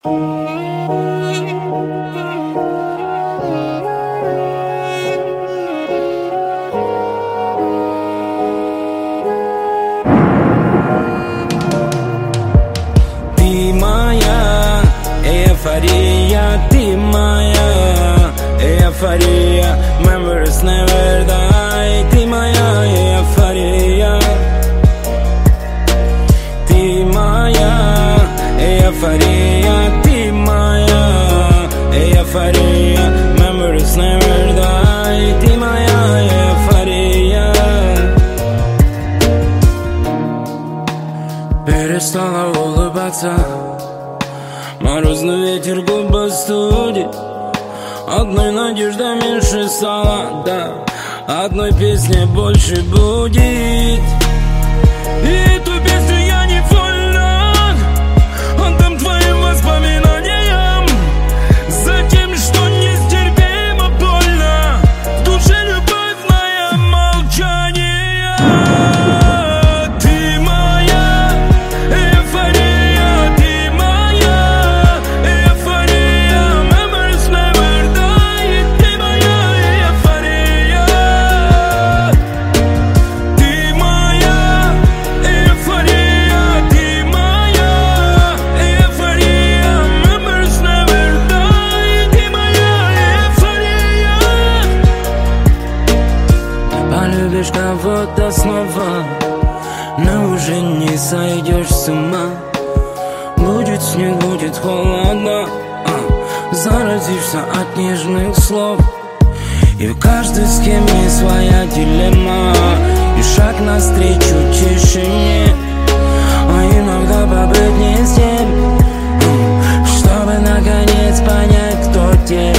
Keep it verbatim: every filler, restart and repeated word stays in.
Ты моя эйфория, ты моя эйфория. Memories never die. Ты моя эйфория. Ты моя эйфория, ты моя эйфория. Memories never die. Ты моя эйфория. Перестала улыбаться, морозный ветер губы студит. Одной надеждой меньше стало, да, одной песни больше будет. И эту песню я невольно отдам твоим воспоминаниям, за тем, что нестерпимо больно. В душе любовь, моя молчание. Ты моя эйфория, ты моя эйфория. Memories never die. Ты моя эйфория. Ты моя эйфория, ты моя эйфория. Memories never die. Ты моя эйфория. Полюбишь кого-то снова, но уже не сойдешь с ума. Будет снег, будет холодно, а, заразишься от нежных слов. И у каждой с кем есть своя дилемма, и шаг навстречу тишине. А иногда побыть не с тем, м, чтобы наконец понять, кто те.